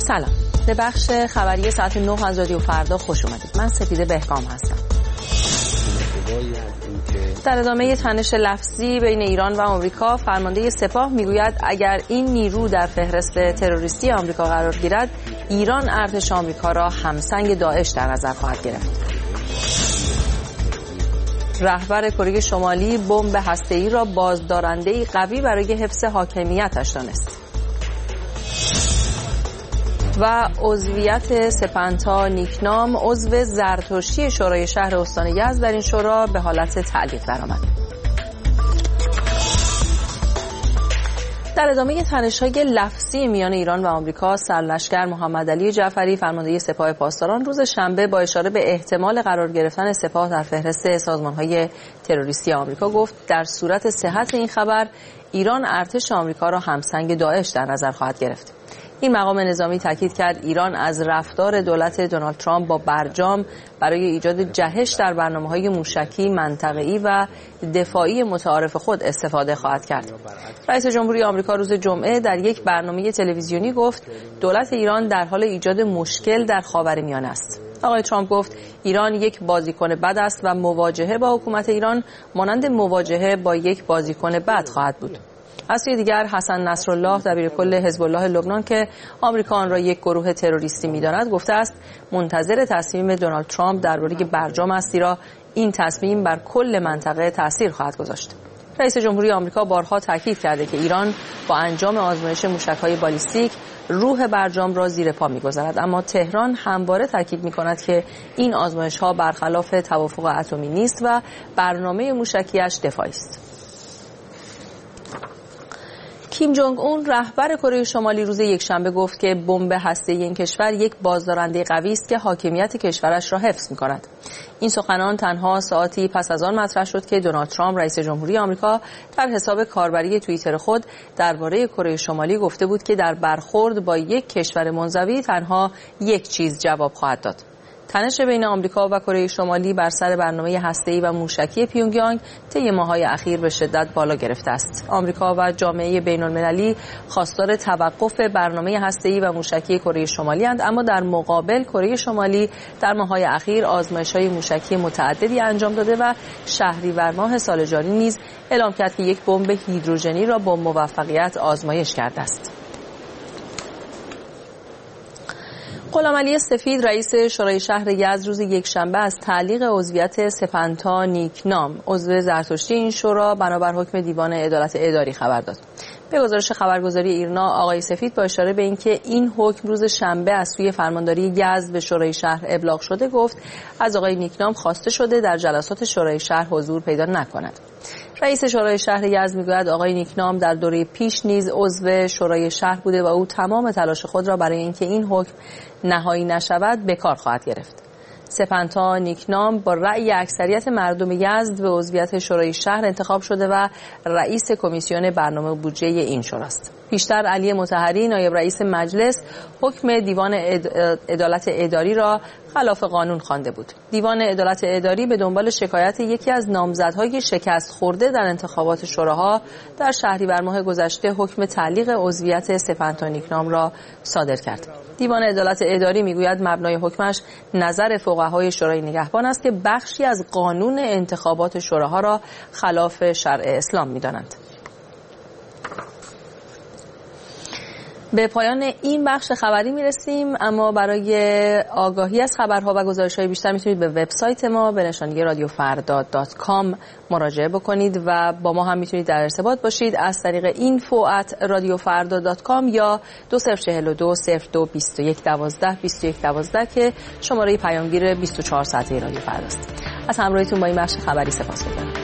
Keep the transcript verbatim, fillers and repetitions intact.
سلام، به بخش خبری ساعت نه از رادیو فردا خوش اومدید. من سپیده بهکام هستم. در ادامه تنش لفظی بین ایران و آمریکا، فرمانده سپاه میگوید اگر این نیرو در فهرست تروریستی آمریکا قرار گیرد، ایران ارتش آمریکا را همسنگ داعش در نظر خواهد گرفت. رهبر کره شمالی بمب هسته‌ای را بازدارنده‌ای قوی برای حفظ حاکمیتش دانست. و عضویت سپنتا نیکنام، عضو زرتشتی شورای شهر استان یزد، در این شورا به حالت تعلیق درآمد. در ادامه تنش‌های لفظی میان ایران و آمریکا، سرلشکر محمد علی جعفری فرمانده سپاه پاسداران روز شنبه با اشاره به احتمال قرار گرفتن سپاه در فهرست سازمان‌های تروریستی آمریکا گفت در صورت صحت این خبر، ایران ارتش آمریکا را همسنگ داعش در نظر خواهد گرفت. این مقام نظامی تاکید کرد ایران از رفتار دولت دونالد ترامپ با برجام برای ایجاد جهش در برنامه‌های موشکی منطقه‌ای و دفاعی متعارف خود استفاده خواهد کرد. رئیس جمهوری آمریکا روز جمعه در یک برنامه تلویزیونی گفت دولت ایران در حال ایجاد مشکل در خاورمیانه است. آقای ترامپ گفت ایران یک بازیکن بد است و مواجهه با حکومت ایران مانند مواجهه با یک بازیکن بد خواهد بود. از سوی دیگر حسن نصرالله دبیرکل حزب الله لبنان که آمریکا آن را یک گروه تروریستی می‌داند گفته است منتظر تصمیم دونالد ترامپ درباره برجام است، زیرا این تصمیم بر کل منطقه تاثیر خواهد گذاشت. رئیس جمهوری آمریکا بارها تاکید کرده که ایران با انجام آزمایش موشک‌های بالیستیک روح برجام را زیر پا می‌گذارد، اما تهران همواره تاکید می‌کند که این آزمایش‌ها برخلاف توافق اتمی نیست و برنامه موشکی‌اش دفاعی است. کیم جونگ اون رهبر کره شمالی روز یکشنبه گفت که بمب هسته‌ای این کشور یک بازدارنده قوی است که حاکمیت کشورش را حفظ می‌کند. این سخنان تنها ساعتی پس از آن مطرح شد که دونالد ترامپ رئیس جمهوری آمریکا در حساب کاربری توییتر خود درباره کره شمالی گفته بود که در برخورد با یک کشور منزوی تنها یک چیز جواب خواهد داد. تنش بین آمریکا و کره شمالی بر سر برنامه هسته‌ای و موشکی پیونگیانگ طی ماه‌های اخیر به شدت بالا گرفته است. آمریکا و جامعه بین‌المللی خواستار توقف برنامه هسته‌ای و موشکی کره شمالی اند، اما در مقابل کره شمالی در ماه‌های اخیر آزمایش‌های موشکی متعددی انجام داده و شهریور ماه سال جاری نیز اعلام کرد که یک بمب هیدروژنی را با موفقیت آزمایش کرده است. غلامعلی سفید رئیس شورای شهر یزد روز یکشنبه از تعلیق عضویت سپنتا نیکنام، عضو زرتشتی این شورا، بنابر حکم دیوان عدالت اداری خبر داد. به گزارش خبرگزاری ایرنا، آقای سفید با اشاره به اینکه این حکم روز شنبه از سوی فرمانداری یزد به شورای شهر ابلاغ شده گفت از آقای نیکنام خواسته شده در جلسات شورای شهر حضور پیدا نکند. رئیس شورای شهر یزد میگوید آقای نیکنام در دوره پیش نیز عضو شورای شهر بوده و او تمام تلاش خود را برای اینکه این حکم نهایی نشود به کار خواهد گرفت. سپنتا نیکنام با رأی اکثریت مردم یزد به عضویت شورای شهر انتخاب شده و رئیس کمیسیون برنامه بودجه این شوراست. پیشتر علی مطهری نایب رئیس مجلس حکم دیوان عدالت اداری را خلاف قانون خوانده بود. دیوان عدالت اداری به دنبال شکایت یکی از نامزدهای شکست خورده در انتخابات شوراها در شهریور ماه گذشته حکم تعلیق عضویت سپنتا نیکنام را صادر کرد. دیوان عدالت اداری میگوید مبنای حکمش نظر فقهای شورای نگهبان است که بخشی از قانون انتخابات شوراها را خلاف شرع اسلام می‌دانند. به پایان این بخش خبری میرسیم، اما برای آگاهی از خبرها و گزارش‌های بیشتر میتونید به وبسایت ما به نشانی رادیو فردا دات کام مراجعه بکنید و با ما هم میتونید در ارتباط باشید از طریق اینفو ات رادیو فردا دات کام یا دو صفر چهل و دو صفر دو بیست و یک دوازده بیست و یک دوازده که شماره پیامگیر بیست و چهار ساعته رادیو فرداست. از همراهیتون با این بخش خبری سپاسگزارم.